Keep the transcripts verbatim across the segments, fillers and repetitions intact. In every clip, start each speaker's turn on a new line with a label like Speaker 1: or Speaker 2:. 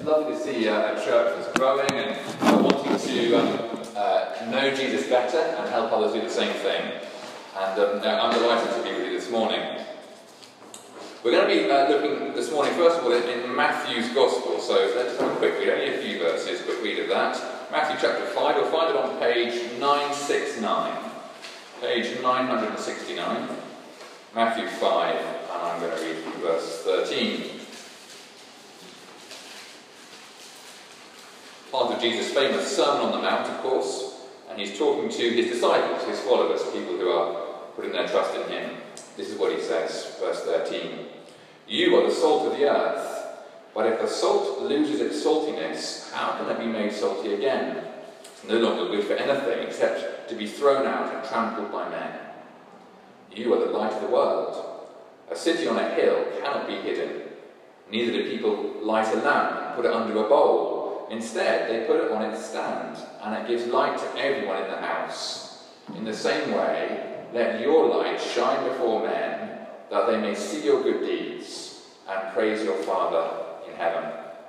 Speaker 1: lovely to see uh, a church that's growing and uh, wanting to um, uh, know Jesus better and help others do the same thing. And um, I'm delighted to be with you this morning. We're going to be uh, looking this morning, first of all, in Matthew's Gospel. So let's have a quick read, only a few verses, quick read of that. Matthew chapter five, you'll find it on page nine sixty-nine. Page nine sixty-nine. Matthew five, and I'm going to read from verse thirteen. Part of Jesus' famous Sermon on the Mount, of course, and he's talking to his disciples, his followers, people who are putting their trust in him. This is what he says, verse thirteen. You are the salt of the earth, but if the salt loses its saltiness, how can it be made salty again? It's no longer good for anything except to be thrown out and trampled by men. You are the light of the world. A city on a hill cannot be hidden. Neither do people light a lamp and put it under a bowl. Instead, they put it on its stand, and it gives light to everyone in the house. In the same way, let your light shine before men, that they may see your good deeds and praise your Father in heaven.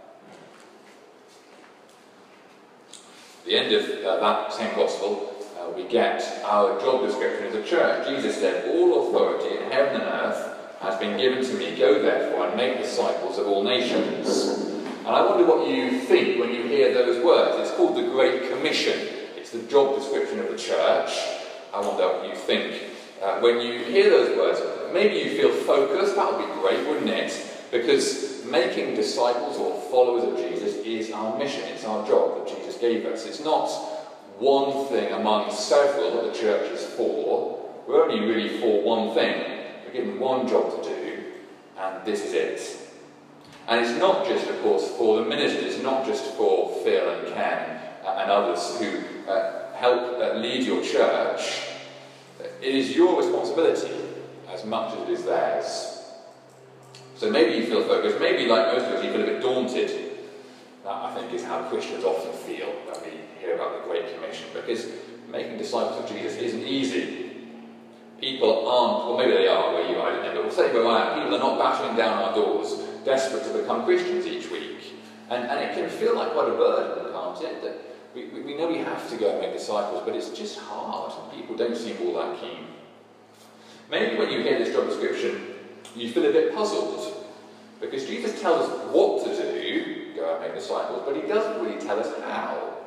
Speaker 1: At the end of uh, that same Gospel, uh, we get our job description as a church. Jesus said, all authority in heaven and earth has been given to me. Go therefore and make disciples of all nations. And I wonder what you think when you hear those words. It's called the Great Commission. It's the job description of the church. I wonder what you think uh, when you hear those words. Maybe you feel focused. That would be great, wouldn't it? Because making disciples or followers of Jesus is our mission. It's our job that Jesus gave us. It's not one thing among several that the church is for. We're only really for one thing. We're given one job to do, and this is it. And it's not just, of course, for the ministers. It's not just for Phil and Ken uh, and others who uh, help uh, lead your church. It is your responsibility as much as it is theirs. So maybe you feel focused. Maybe, like most of us, you feel a bit daunted. That, I think, is how Christians often feel when we hear about the Great Commission. Because making disciples of Jesus isn't easy. People aren't, or maybe they are where you are, I don't know, but we'll say where I am, people are not battering down our doors, desperate to become Christians each week. And, and it can feel like quite a burden, can't it? That we, we, we know we have to go and make disciples, but it's just hard. People don't seem all that keen. Maybe when you hear this job description, you feel a bit puzzled. Because Jesus tells us what to do, go and make disciples, but he doesn't really tell us how.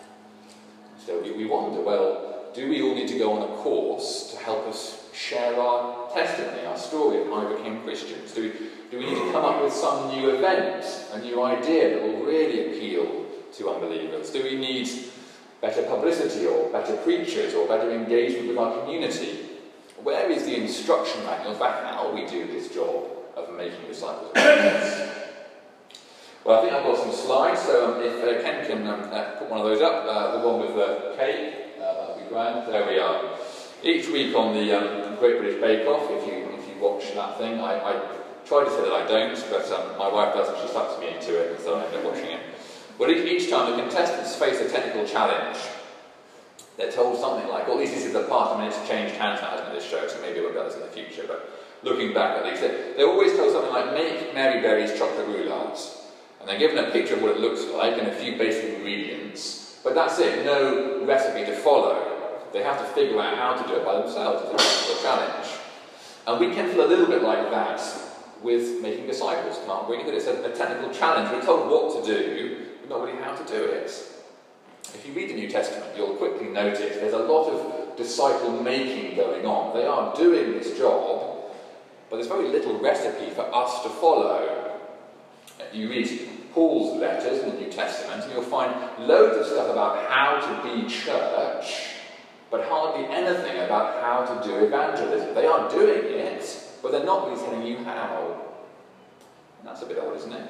Speaker 1: So we, we wonder, well, do we all need to go on a course to help us share our testimony, our story of how we became Christians? Do we, do we need to come up with some new event, a new idea that will really appeal to unbelievers? Do we need better publicity or better preachers or better engagement with our community? Where is the instruction manual for how we do this job of making disciples of Jesus? Well, I think I've got some slides, so um, if uh, Ken can um, uh, put one of those up, uh, the one with the cake. Grand. There we are. Each week on the um, Great British Bake Off, if you if you watch that thing, I, I try to say that I don't, but um, my wife does, and she sucks me into it, and so I end up watching it. Well, each, each time the contestants face a technical challenge, they're told something like, well, at least this is the part. I mean, it's changed hands now, hasn't it, this show, so maybe we'll do this in the future, but looking back at least, they, they're always told something like, make Mary Berry's chocolate roulades. And they're given a picture of what it looks like and a few basic ingredients, but that's it, no recipe to follow. They have to figure out how to do it by themselves. It's a technical challenge. And we can feel a little bit like that with making disciples, can't we? That it's a, a technical challenge. We're told what to do, but not really how to do it. If you read the New Testament, you'll quickly notice there's a lot of disciple-making going on. They are doing this job, but there's very little recipe for us to follow. You read Paul's letters in the New Testament, and you'll find loads of stuff about how to be church, but hardly anything about how to do evangelism. They are doing it, but they're not really telling you how. And that's a bit odd, isn't it?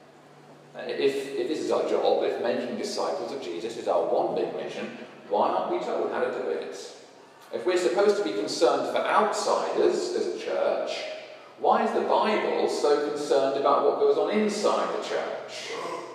Speaker 1: If, if this is our job, if making disciples of Jesus is our one big mission, why aren't we told how to do it? If we're supposed to be concerned for outsiders as a church, why is the Bible so concerned about what goes on inside the church?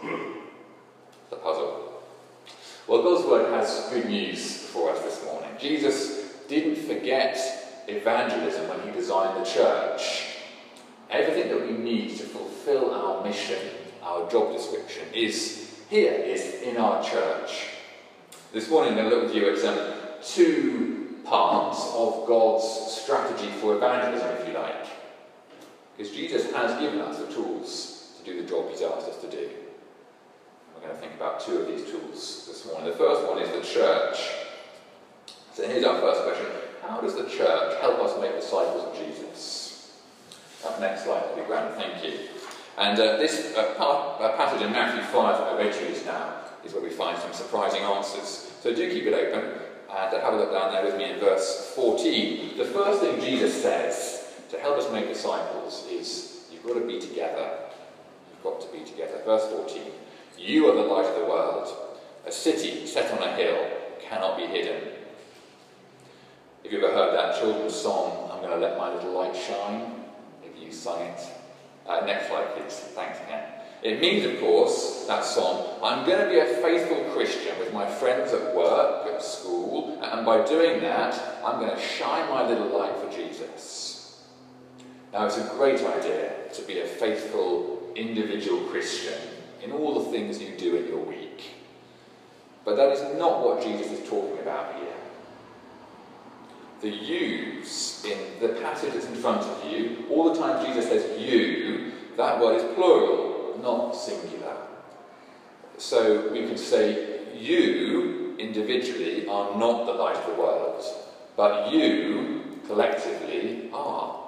Speaker 1: It's a puzzle. Well, God's Word has good news for us this morning. Jesus didn't forget evangelism when he designed the church. Everything that we need to fulfill our mission, our job description, is here, is in our church. This morning I'm going to look with you at um, two parts of God's strategy for evangelism, if you like. Because Jesus has given us the tools to do the job he's asked us to do. We're going to think about two of these tools this morning. The first one is the church. So here's our first question. How does the church help us make disciples of Jesus? That next slide will be grand, thank you. And uh, this uh, part, uh, passage in Matthew five that I read to you just now is where we find some surprising answers. So do keep it open and uh, have a look down there with me in verse fourteen. The first thing Jesus says to help us make disciples is you've got to be together. You've got to be together. Verse fourteen. You are the light of the world. A city set on a hill cannot be hidden. Have you ever heard that children's song, I'm going to let my little light shine? Have you sung it? Uh, next slide, please. Thanks again. It means, of course, that song, I'm going to be a faithful Christian with my friends at work, at school, and by doing that, I'm going to shine my little light for Jesus. Now, it's a great idea to be a faithful individual Christian in all the things you do in your week. But that is not what Jesus is talking about here. The yous in the passage that's in front of you, all the time Jesus says you, that word is plural, not singular. So we could say you individually are not the light of the world, but you collectively are.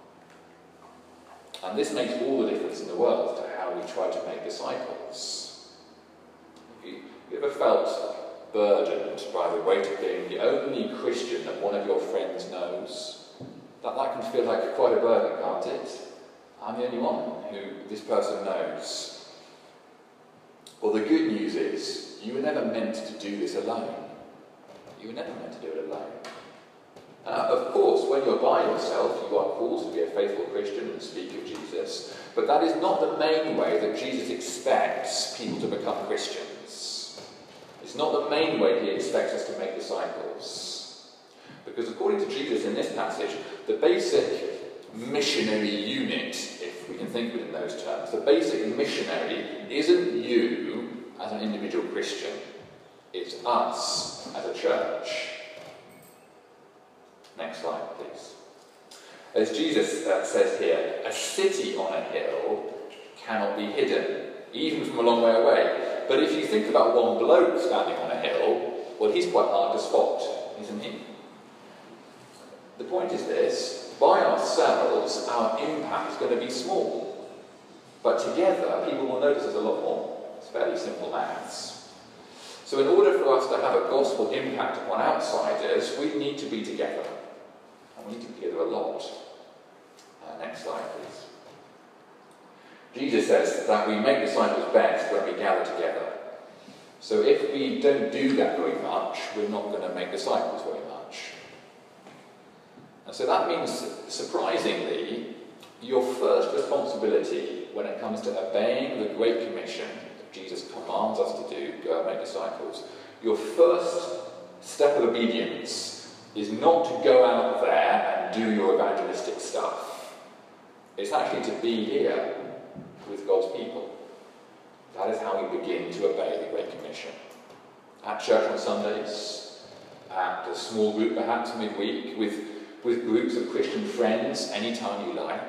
Speaker 1: And this makes all the difference in the world to how we try to make disciples. Have you, have you ever felt burdened by the weight of being the only Christian that one of your friends knows? That, that can feel like quite a burden, can't it? I'm the only one who this person knows. Well, the good news is, you were never meant to do this alone. You were never meant to do it alone. Uh, of course, when you're by yourself, you are called to be a faithful Christian and speak of Jesus, but that is not the main way that Jesus expects people to become Christians. It's not the main way he expects us to make disciples. Because according to Jesus in this passage, the basic missionary unit, if we can think of it in those terms, the basic missionary isn't you as an individual Christian, it's us as a church. Next slide, please. As Jesus uh, says here, a city on a hill cannot be hidden, even from a long way away. But if you think about one bloke standing on a hill, well, he's quite hard to spot, isn't he? The point is this, by ourselves, our impact is going to be small. But together, people will notice us a lot more. It's fairly simple maths. So in order for us to have a gospel impact upon outsiders, we need to be together. And we need to be together a lot. Uh, next slide, please. Jesus says that we make disciples best when we gather together. So if we don't do that very much, we're not going to make disciples very much. And so that means, surprisingly, your first responsibility when it comes to obeying the Great Commission that Jesus commands us to do, go and make disciples, your first step of obedience is not to go out there and do your evangelistic stuff. It's actually to be here with God's people. That is how we begin to obey the Great Commission. At church on Sundays, at a small group perhaps midweek, with, with groups of Christian friends anytime you like.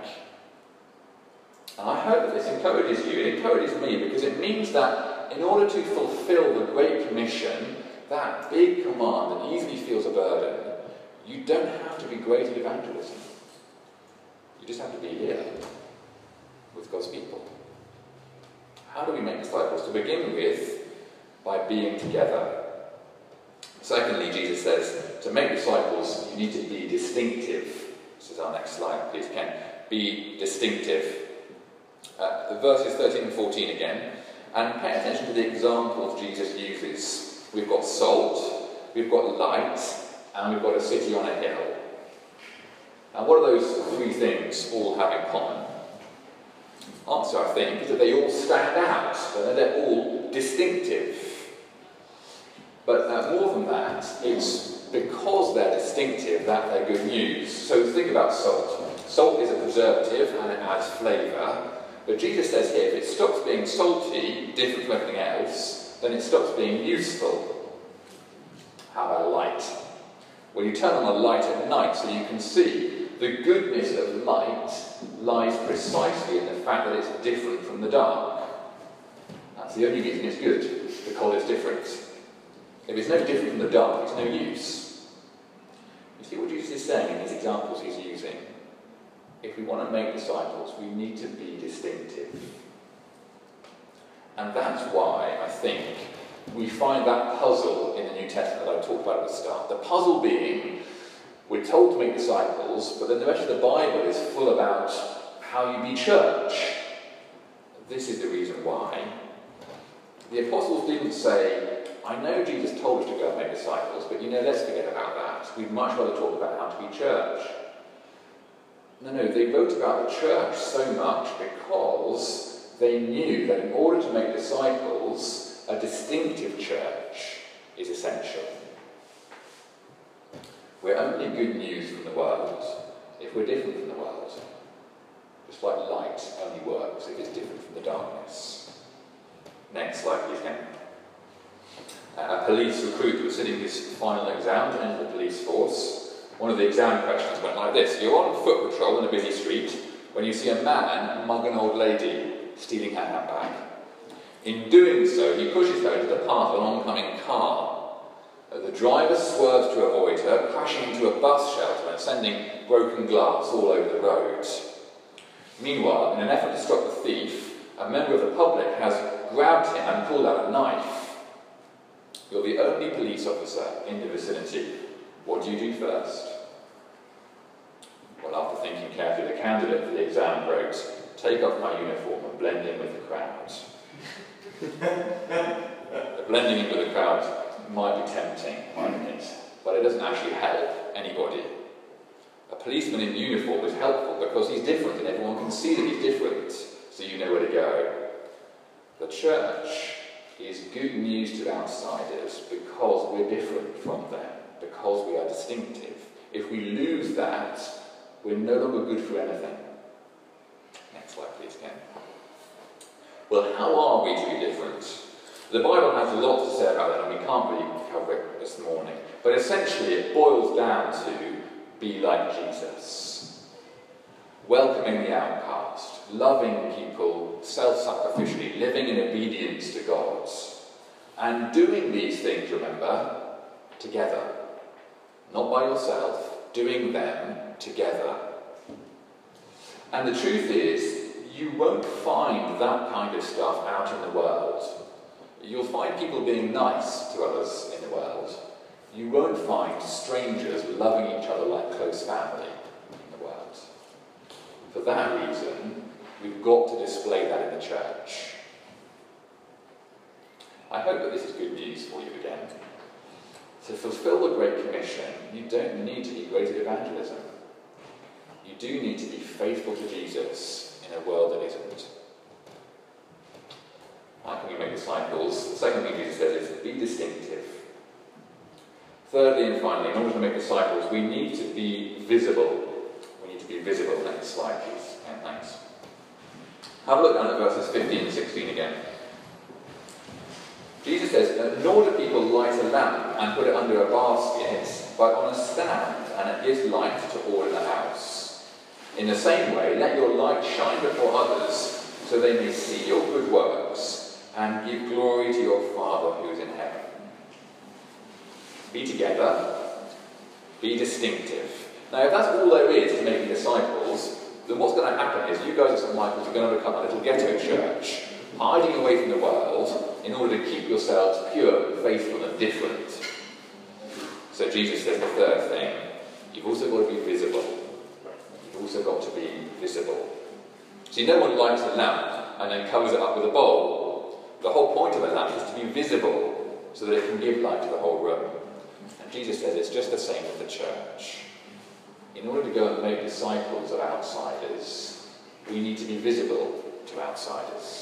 Speaker 1: And I hope that this encourages you. It encourages me because it means that in order to fulfill the Great Commission, that big command that easily feels a burden, you don't have to be great at evangelism. You just have to be here with God's people. How do we make disciples? To begin with, by being together. Secondly, Jesus says, to make disciples, you need to be distinctive. This is our next slide, please, Ken. Be distinctive. Uh, the verses thirteen and fourteen again. And pay attention to the examples Jesus uses. We've got salt, we've got light, and we've got a city on a hill. Now, what do those three things all have in common? Answer, I think, is that they all stand out, that they're all distinctive. But uh, more than that, it's because they're distinctive that they're good news. So think about salt. Salt is a preservative and it adds flavour, But Jesus says here, if it stops being salty, different from everything else, then it stops being useful. How about light? Well, you turn on a light at night so you can see. The goodness of light lies precisely in the fact that it's different from the dark. That's the only reason it's good, because it's different. If it's no different from the dark, it's no use. You see what Jesus is saying in these examples he's using? If we want to make disciples, we need to be distinctive. And that's why I think we find that puzzle in the New Testament that I talked about at the start. The puzzle being, we're told to make disciples, but then the rest of the Bible is full about how you be church. This is the reason why. The apostles didn't say, I know Jesus told us to go and make disciples, but you know, let's forget about that. We'd much rather talk about how to be church. No, no, they wrote about the church so much because they knew that in order to make disciples, a distinctive church is essential. We're only good news from the world if we're different from the world. Just like light only works if it's different from the darkness. Next slide, please, Ken. A police recruit was sitting his final exam to enter the police force. One of the exam questions went like this. You're on foot patrol in a busy street when you see a man mug an old lady stealing her handbag. In doing so, he pushes her into the path of an oncoming car. The driver swerves to avoid her, crashing into a bus shelter and sending broken glass all over the road. Meanwhile, in an effort to stop the thief, a member of the public has grabbed him and pulled out a knife. You're the only police officer in the vicinity. What do you do first? Well, after thinking carefully, the candidate for the exam wrote, take off my uniform and blend in with the crowd. The blending in with the crowd might be tempting, mightn't it? But it doesn't actually help anybody. A policeman in uniform is helpful because he's different and everyone can see that he's different, so you know where to go. The church is good news to outsiders because we're different from them, because we are distinctive. If we lose that, we're no longer good for anything. Next slide, please, Ken. Well, how are we to be different? The Bible has a lot to say about that, and we can't really cover it this morning. But essentially, it boils down to be like Jesus. Welcoming the outcast, loving people self-sacrificially, living in obedience to God. And doing these things, remember, together. Not by yourself, doing them together. And the truth is, you won't find that kind of stuff out in the world. You'll find people being nice to others in the world. You won't find strangers loving each other like close family in the world. For that reason, we've got to display that in the church. I hope that this is good news for you again. To fulfill the Great Commission, you don't need to be great at evangelism. You do need to be faithful to Jesus in a world that isn't. How can we make disciples? The second thing Jesus says is be distinctive. Thirdly and finally, in order to make disciples, we need to be visible. We need to be visible. Next slide, please. And thanks. Have a look down at verses fifteen and sixteen again. Jesus says, nor do people light a lamp and put it under a basket, but on a stand, and it gives light to all in the house. In the same way, let your light shine before others, so they may see your good works, and give glory to your Father who is in heaven. Be together, be distinctive. Now, if that's all there is to making disciples, then what's going to happen is you guys at Saint Michael's are going to become a little ghetto church, hiding away from the world in order to keep yourselves pure and faithful and different. So Jesus says the third thing, you've also got to be visible. You've also got to be visible. See, no one lights a lamp and then covers it up with a bowl. The whole point of a lamp is to be visible so that it can give light to the whole room. And Jesus says it's just the same with the church. In order to go and make disciples of outsiders, we need to be visible to outsiders.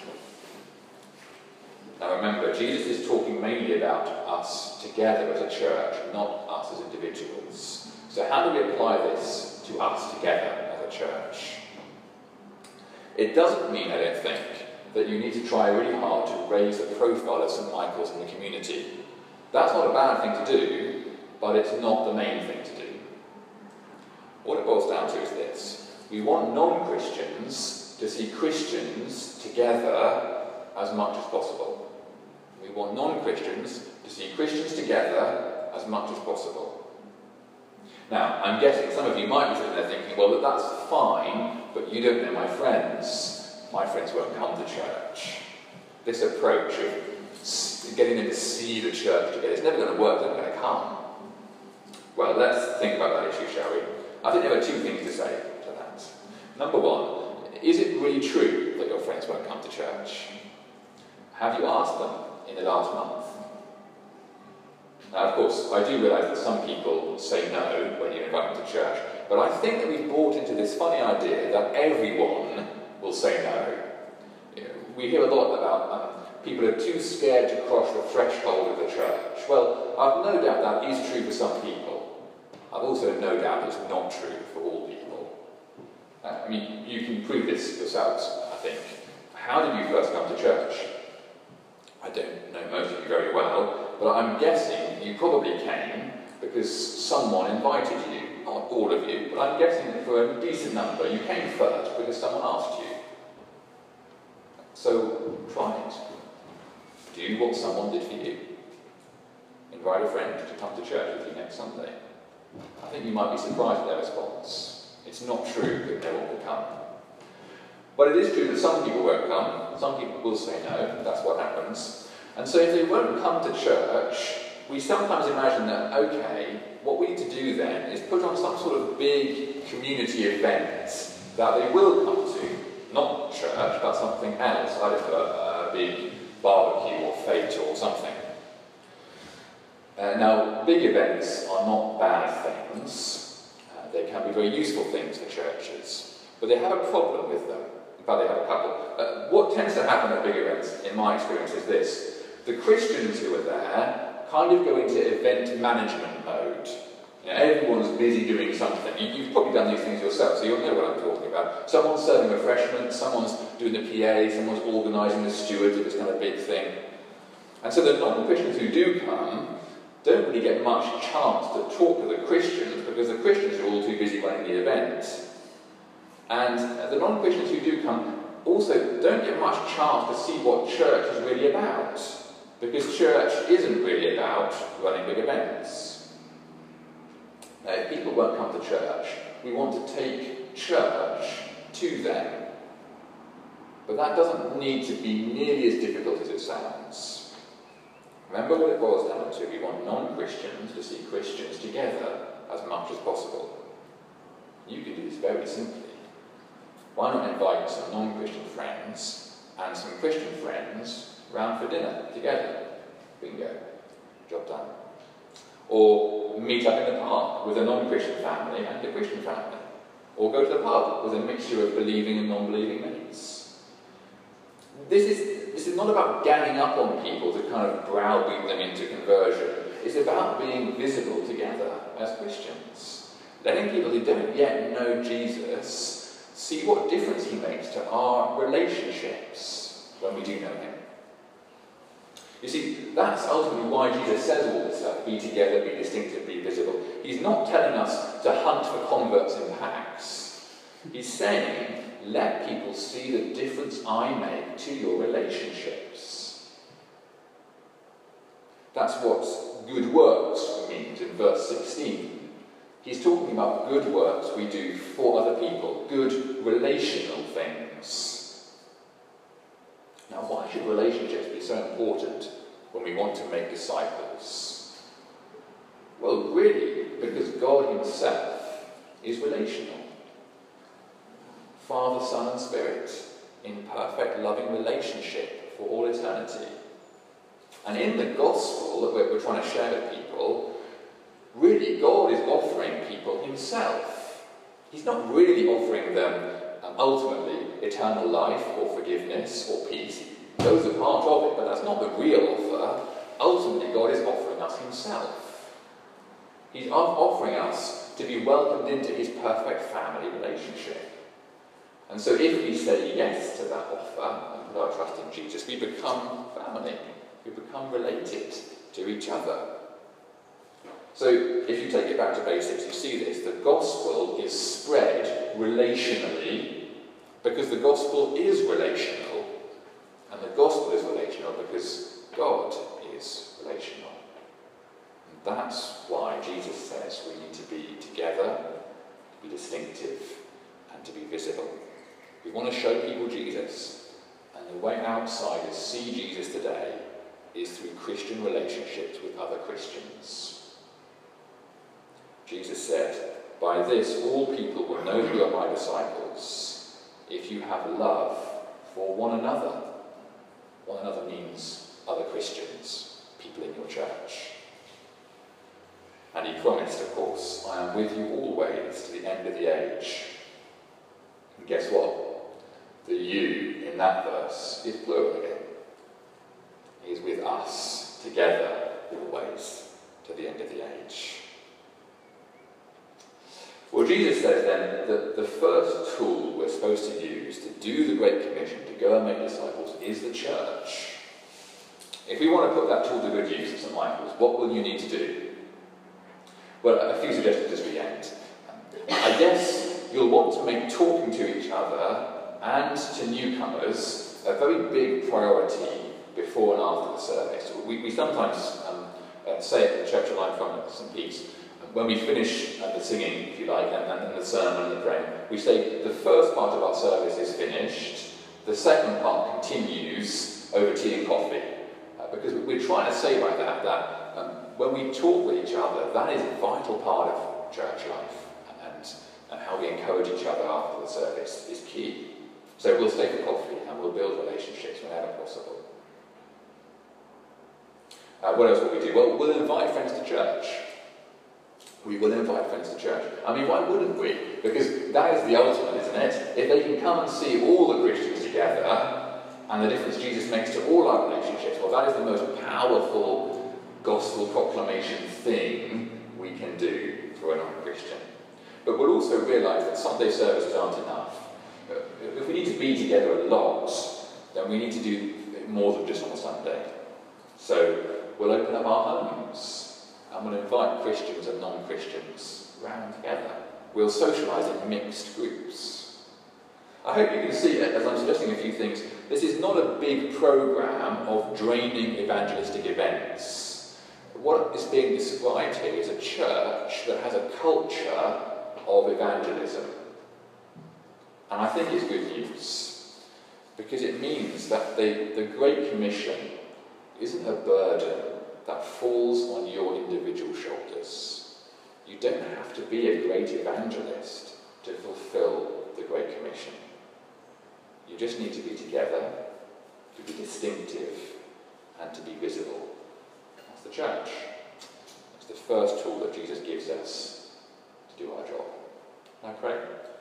Speaker 1: Now remember, Jesus is talking mainly about us together as a church, not us as individuals. So how do we apply this to us together as a church? It doesn't mean, I don't think, that you need to try really hard to raise the profile of Saint Michael's in the community. That's not a bad thing to do, but it's not the main thing to do. What it boils down to is this. We want non-Christians to see Christians together as much as possible. We want non-Christians to see Christians together as much as possible. Now, I'm guessing some of you might be sitting there thinking, well, that's fine, but you don't know my friends. My friends won't come to church. This approach of getting them to see the church together, it's never going to work, they're not going to come. Well, let's think about that issue, shall we? I think there are two things to say to that. Number one, is it really true that your friends won't come to church? Have you asked them in the last month? Now, of course, I do realise that some people say no when you invite them to church, but I think that we've bought into this funny idea that everyone will say no. You know, we hear a lot about um, people are too scared to cross the threshold of the church. Well, I've no doubt that is true for some people. I've also no doubt it's not true for all people. Uh, I mean, you can prove this yourselves, I think. How did you first come to church? I don't know most of you very well, but I'm guessing you probably came because someone invited you. Not all of you, but I'm guessing that for a decent number, you came first because someone asked you. So, try it. Do what someone did for you. Invite a friend to come to church with you next Sunday. I think you might be surprised at their response. It's not true that no one will come. But it is true that some people won't come. Some people will say no. That's what happens. And so if they won't come to church, we sometimes imagine that, okay, what we need to do then is put on some sort of big community event that they will come to. Not church, but something else. I don't know, a, a big barbecue or fete or something. Uh, now, big events are not bad things. Uh, they can be very useful things for churches. But they have a problem with them. In fact, they have a couple. Uh, what tends to happen at big events, in my experience, is this. The Christians who are there kind of go into event management mode. You know, everyone's busy doing something. You, you've probably done these things yourself, so you'll know what I'm talking about. Someone's serving refreshments, someone's doing the P A, someone's organising the stewards of this kind of big thing. And so the non-Christians who do come don't really get much chance to talk to the Christians because the Christians are all too busy running the event. And the non-Christians who do come also don't get much chance to see what church is really about, because church isn't really about running big events. Now, if people won't come to church, we want to take church to them. But that doesn't need to be nearly as difficult as it sounds. Remember what it boils down to. We want non-Christians to see Christians together as much as possible. You can do this very simply. Why not invite some non-Christian friends and some Christian friends round for dinner together? Bingo. Job done. Or meet up in the park with a non-Christian family and a Christian family. Or go to the pub with a mixture of believing and non-believing mates. This is, this is not about ganging up on people to kind of browbeat them into conversion. It's about being visible together as Christians. Letting people who don't yet know Jesus see what difference he makes to our relationships when we do know him. You see, that's ultimately why Jesus says all this stuff. Be together, be distinctive, be visible. He's not telling us to hunt for converts in packs. He's saying, let people see the difference I make to your relationships. That's what good works means in verse sixteen. He's talking about good works we do for other people, good relational things. Now, why should relationships be so important when we want to make disciples? Well, really, because God himself is relational. Father, Son, and Spirit, in perfect loving relationship for all eternity. And in the gospel that we're, we're trying to share with people, really, God is offering people himself. He's not really offering them, um, ultimately, eternal life or forgiveness or peace. Those are part of it, but that's not the real offer. Ultimately, God is offering us himself. He's offering us to be welcomed into his perfect family relationship. And so if we say yes to that offer and put our trust in Jesus, we become family. We become related to each other. So if you take it back to basics, you see this. The gospel is spread relationally because the gospel is relational. And the gospel is relational because God is relational. And that's why Jesus says we need to be together, to be distinctive, and to be visible. We want to show people Jesus, and the way outsiders see Jesus today is through Christian relationships with other Christians. Jesus said, "By this all people will know that you are my disciples, if you have love for one another." One another means other Christians, people in your church. And he promised, of course, "I am with you always to the end of the age." And guess what? The you in that verse is plural again. He is with us together always to the end of the age. Well, Jesus says then that the first tool we're supposed to use to do the Great Commission, to go and make disciples, is the church. If we want to put that tool to good use at St Michael's, what will you need to do? Well, a few suggestions as we end. I guess you'll want to make talking to each other and to newcomers a very big priority before and after the service. We, we sometimes um, uh, say at the Church of Life from St Pete's, when we finish uh, the singing, if you like, and, and the sermon and the praying, we say the first part of our service is finished, the second part continues over tea and coffee. Uh, because we're trying to say by that that um, when we talk with each other, that is a vital part of church life, and, and how we encourage each other after the service is key. So we'll stay for coffee and we'll build relationships whenever possible. Uh, what else will we do? Well, we'll invite friends to church. We will invite friends to church. I mean, why wouldn't we? Because that is the ultimate, isn't it? If they can come and see all the Christians together and the difference Jesus makes to all our relationships, well, that is the most powerful gospel proclamation thing we can do for a non-Christian. But we'll also realise that Sunday services aren't enough. If we need to be together a lot, then we need to do more than just on a Sunday. So we'll open up our homes and we'll invite Christians and non-Christians round together. We'll socialise in mixed groups. I hope you can see it, as I'm suggesting a few things, this is not a big programme of draining evangelistic events. What is being described here is a church that has a culture of evangelism. And I think it's good news, because it means that the, the Great Commission isn't a burden that falls on your individual shoulders. You don't have to be a great evangelist to fulfill the Great Commission. You just need to be together, to be distinctive, and to be visible. That's the church. It's the first tool that Jesus gives us to do our job. Can I pray?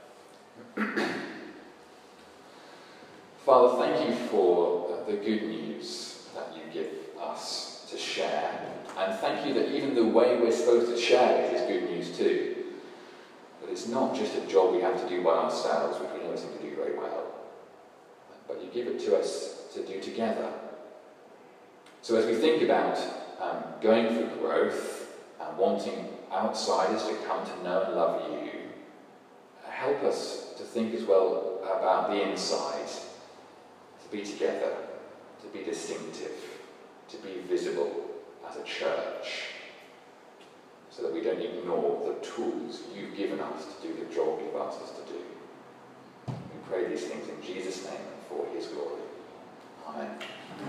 Speaker 1: Father, thank you for the good news that you give us to share, and thank you that even the way we're supposed to share it is good news too. That it's not just a job we have to do by ourselves, which we never seem to do very well, but you give it to us to do together. So as we think about um, going for growth and wanting outsiders to come to know and love you, help us to think as well about the inside, to be together, to be distinctive, to be visible as a church, so that we don't ignore the tools you've given us to do the job you've asked us to do. We pray these things in Jesus' name and for his glory. Amen.